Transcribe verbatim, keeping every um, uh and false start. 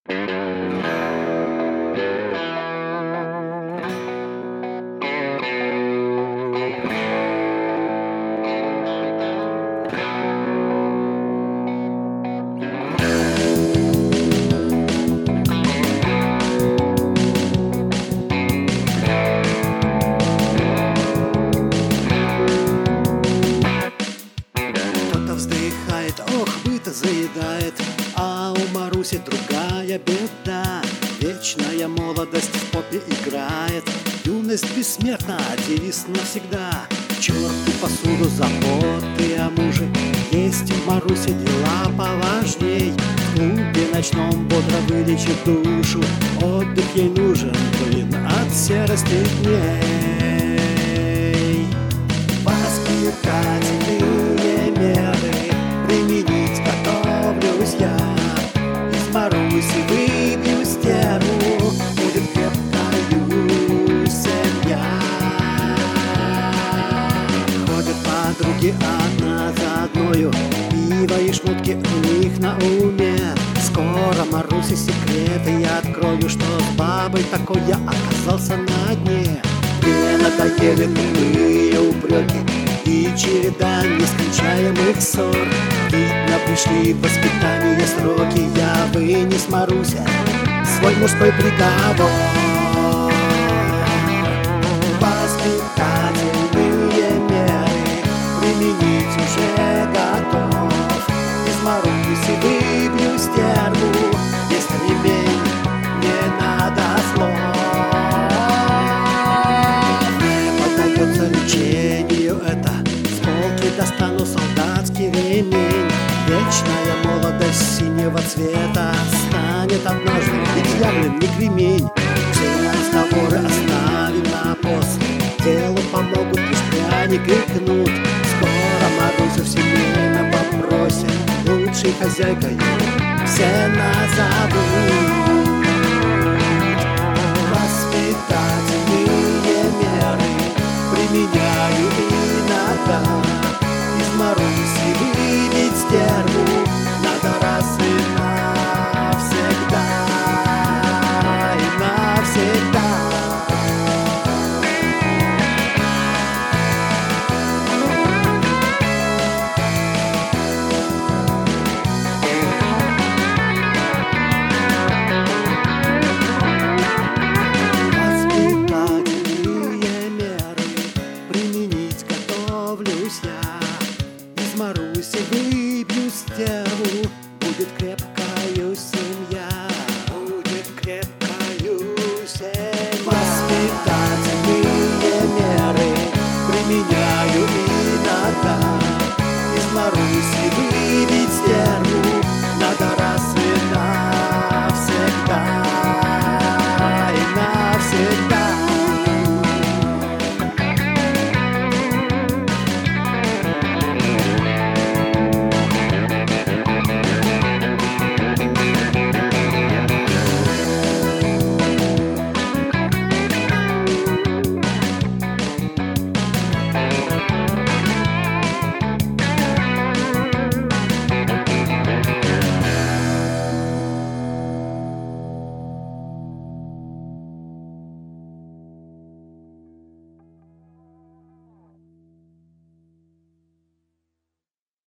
Ох, быт заедает, а у Маруси другая беда. Вечная молодость в попе играет, юность бессмертна, девиз навсегда. К черту посуду, заботы о муже, есть у Маруси дела поважней. В клубе ночном бодро вылечит душу, отдых ей нужен, блин, от серости дней. Воспитательные меры применить готовлюсь я. Из Маруси выбью стерву, будет крепкою семья. Ходят подруги одна за одною, пиво и шмотки у них на уме. Скоро Маруси секреты я открою, что с бабой такой я оказался на дне. Мне надоели тупые упреки и череда нескончаемых ссор. Видно, пришли в воспитание сроки, я вынес, Маруся, свой мужской приговор. Воспитательные меры применить уже готов. Из Маруси выбью стерву, есть ремень, не надо слов. Не поддается лечению это, с полки достану солдатский ремень. Вечная молодость синего цвета станет однажды, ведь я, блин, не кремень. Все разговоры оставим на после, делу помогут лишь пряник и кнут. Скоро Марусю в семейном вопросе лучшей хозяйкой все назовут. Воспитательные меры применяю иногда. Из Маруси